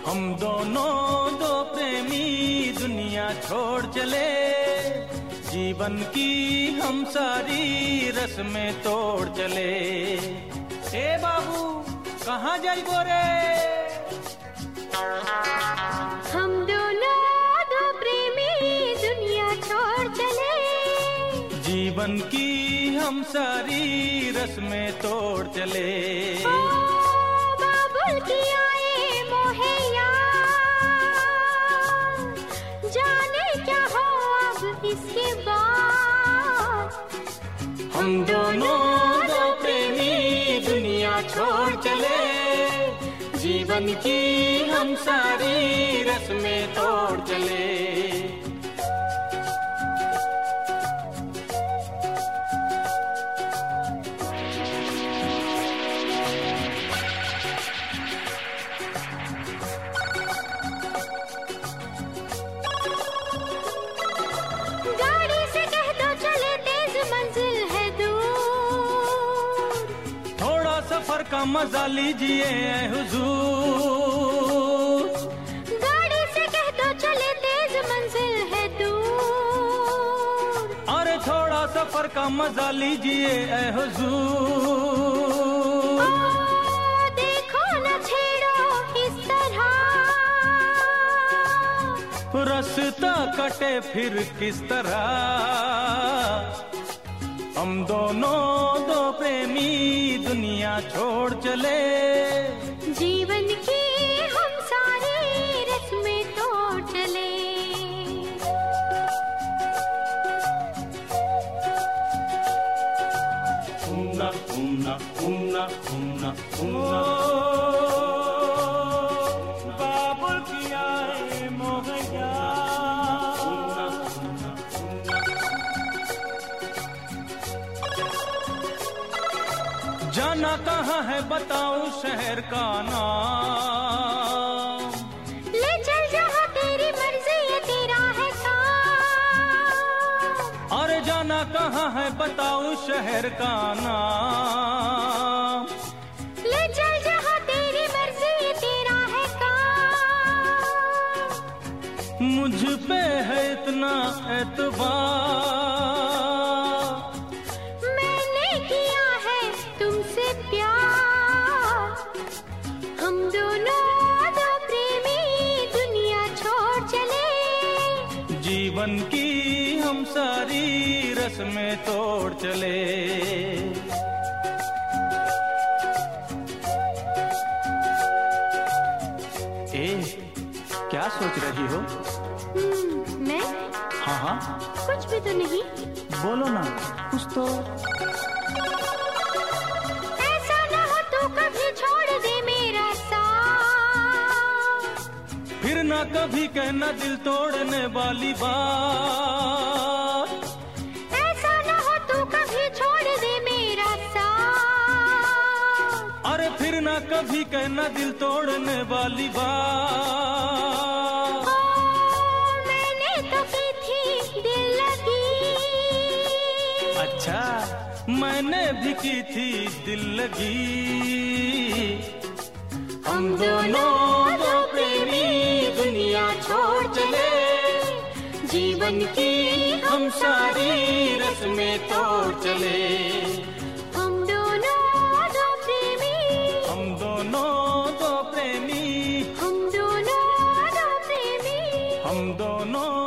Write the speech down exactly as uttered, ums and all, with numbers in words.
हम दोनों दो प्रेमी दुनिया छोड़ चले, जीवन की हम सारी रस्में तोड़ चले। ए बाबू कहाँ जाइबो रे? हम दोनों दो प्रेमी दुनिया छोड़ चले, जीवन की हम सारी रस्में तोड़ चले। ओ बाबुल की आए मोहे यार, जाने क्या हो अब इसके बाद। हम दोनों दो प्रेमी दुनिया छोड़ चले, जीवन की हम सारी रस्में तोड़ चले। गाड़ी से कह दो चले, तेज मंजिल है दूर, थोड़ा सफर का मजा लीजिए ऐ हुजूर। गाड़ी से कह दो चले, तेज मंजिल है दूर, अरे थोड़ा सफर का मजा लीजिए ऐ हुजूर। ओ देखो न छेड़ो इस तरह, रास्ता कटे फिर किस तरह। हम दोनों दो प्रेमी दुनिया छोड़ चले, जीवन की हम सारी रस्में तोड़ चले। घूमना घूमना घूमना घूमना घूमना बाबुल की आए मोहया। जाना कहाँ है बताऊं शहर का नाम, ले चल जहाँ तेरी मर्जी है, तेरा है काम। अरे जाना कहाँ है बताऊं शहर का नाम, ले चल जहाँ तेरी मर्जी है, तेरा है काम। मुझ पे है इतना एतबार, मैंने किया है तुमसे प्यार। हम दोनों दो प्रेमी दुनिया छोड़ चले, जीवन की हम सारी रस्में तोड़ चले। ए क्या सोच रही हो? हम्म, मैं हाँ हाँ कुछ भी तो नहीं। बोलो ना कुछ तो। ऐसा ना हो तू कभी छोड़ दे मेरा साथ, फिर ना कभी कहना दिल तोड़ने वाली बात। ऐसा ना हो तू कभी छोड़ दे मेरा साथ, अरे फिर ना कभी कहना दिल तोड़ने वाली बात। ओ मैंने तो की थी दिल लगी, अच्छा मैंने भी की थी दिल लगी। हम दोनों दो प्रेमी दुनिया छोड़ चले, जीवन की हम सारी रस्में तोड़ चले। हम दोनों दो प्रेमी, हम दोनों दो प्रेमी, हम दोनों दो प्रेमी, हम दोनों